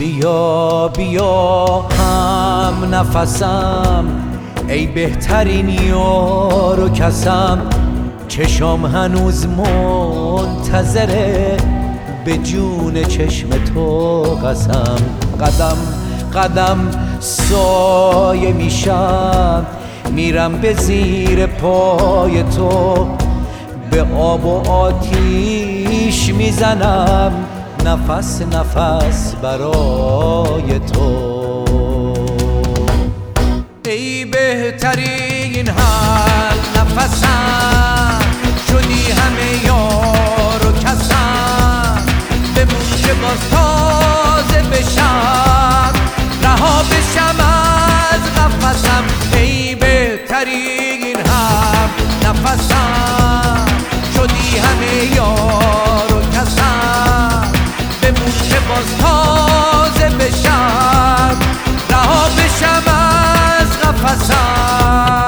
بیا بیا هم نفسم، ای بهترین یار و کسم. چشم هنوز منتظره، به جون چشم تو قسم. قدم قدم سایه میشم، میرم به زیر پای تو. به آب و آتیش میزنم، نفس نفس برای تو. ای بهترین هم نفسم، شدی همه یار و کسم. بمون که باز تازه بشم، رها بشم از قفسم. ای بهترین هم نفسم، شدی همه یار و کسم. بمون که باز تازه بشم، رها بشم از قفسم.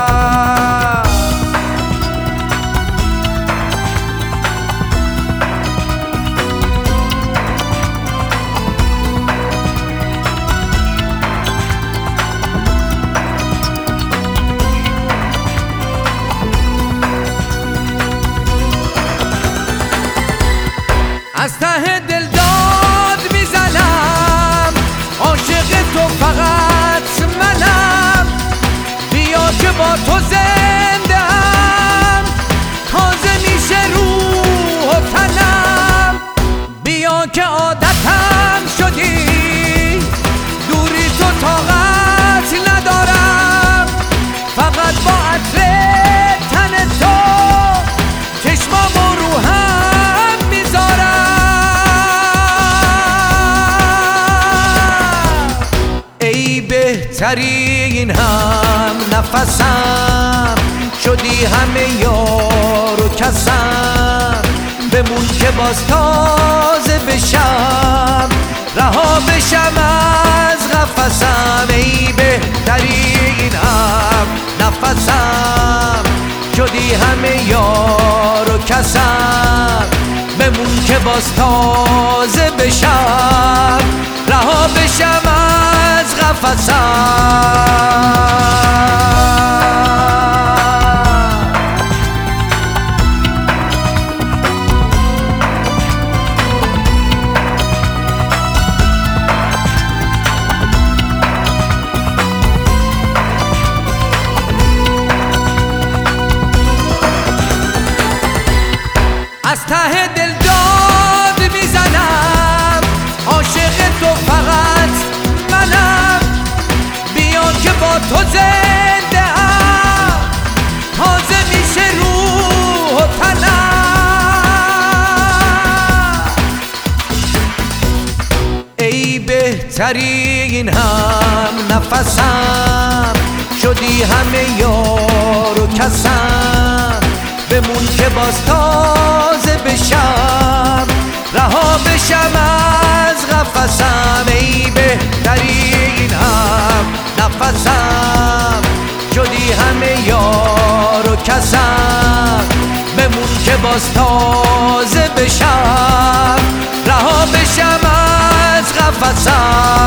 از ته دل داد میزنم، عاشق تو فقط منم. بیا که با تو زنده ام، تازه میشه روح و تنم. بیا که عادتم شدی، دوری تو طاقت ندارم. فقط با عطر تن تو، چشمام و روحم میذارم. ای بهترین هم نفسم، شدی همه یار و کسم. بمون که باز تازه بشم، رها بشم از قفسم. ای بهترین هم نفسم، شدی همه یار و کسم. بمون که باز تازه بشم، رها بشم از قفسم. از ته دل داد میزنم، عاشق تو فقط منم. بیا که با تو زنده ام، تازه میشه روح و تنم. ای بهترین هم نفسم، شدی همه یار و کسم. بمون که باز تازه بشم، رها بشم از قفسم. ای بهترین هم نفسم، شدی همه یار و کسم. بمون که باز تازه بشم، رها بشم از قفسم.